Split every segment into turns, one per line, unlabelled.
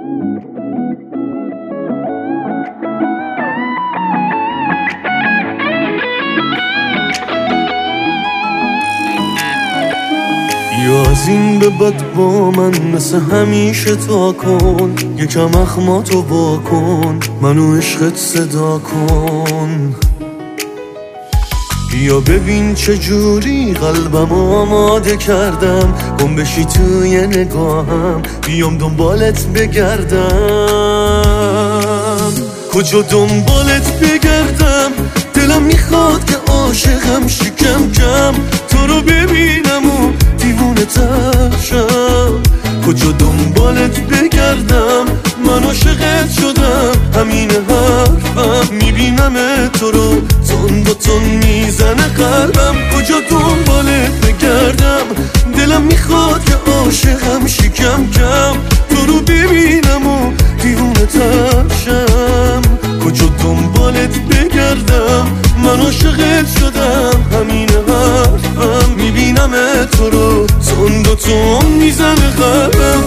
یا از این به بعد با من مثل همیشه تا کن، یکم اخماتو با کن، منو عشقت صدا کن. یا ببین چجوری قلبم آماده کردم، گم بشی توی نگاهم، بیام دنبالت بگردم. کجا دنبالت بگردم؟ دلم میخواد که عاشقم شکم کم، تو رو ببینم و دیوونه تر شم. کجا دنبالت بگردم؟ من عاشقت شدم، همین حرفم، میبینم تو رو تون با تون میزنه قلبم. کجا دنبالت بگردم؟ دلم میخواد که عاشقم شکم کم، تو رو ببینم و دیوونه تر شم. کجا دنبالت بگردم؟ من عاشقت شدم، همین حرفم، میبینم تو رو تون با تون میزنه قلبم.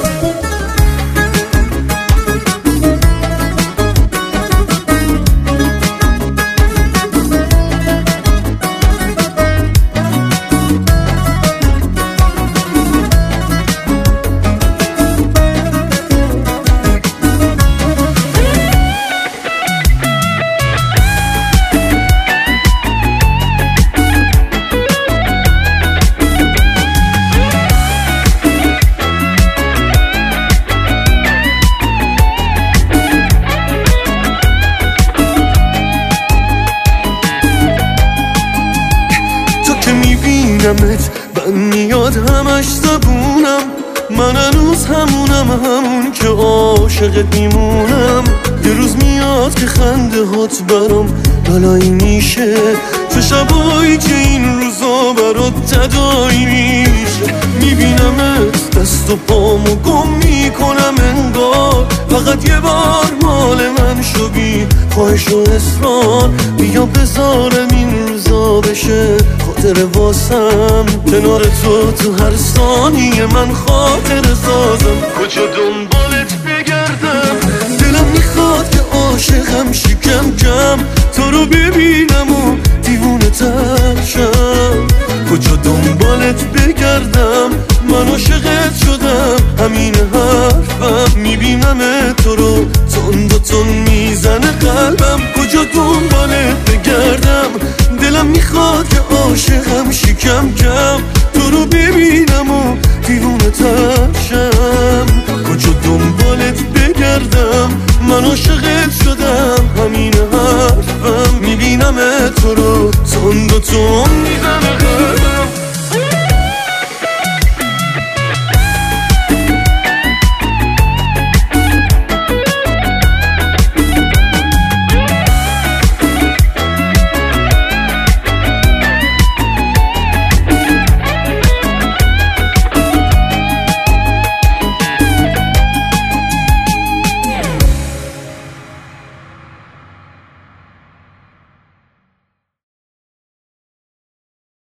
من میاد همش زبونم، من هنوز همونم، همون که عاشقت میمونم. یه روز میاد که خنده هات برام بلایی میشه، تو شبایی که این روزا برات تدایی میشه. میبینمت دست و پامو گم میکنم انگار، فقط یه بار مال من شو بی خواهش و اصرار. بیا بذارم این روزا بشه خاطر واسم، کنار تو هر ثانیه من خاطر سازم. کجا دنبالت بگردم؟ دلم میخواد که عاشقم شکم کم، تو رو ببینم و دیوونه تر شم. کجا دنبالت بگردم؟ من عاشقت شدم، همین حرفم، میبینم تو رو تون با تون میزنه قلبم. کجا دنبالت بگردم؟ دلم میخواد که عاشقم شکم کم، تو رو ببینم و دیوونه تر شم. کجا دنبالت بگردم؟ من عاشقت شدم، همین حرفم، میبینم تو رو تون با تون میزنه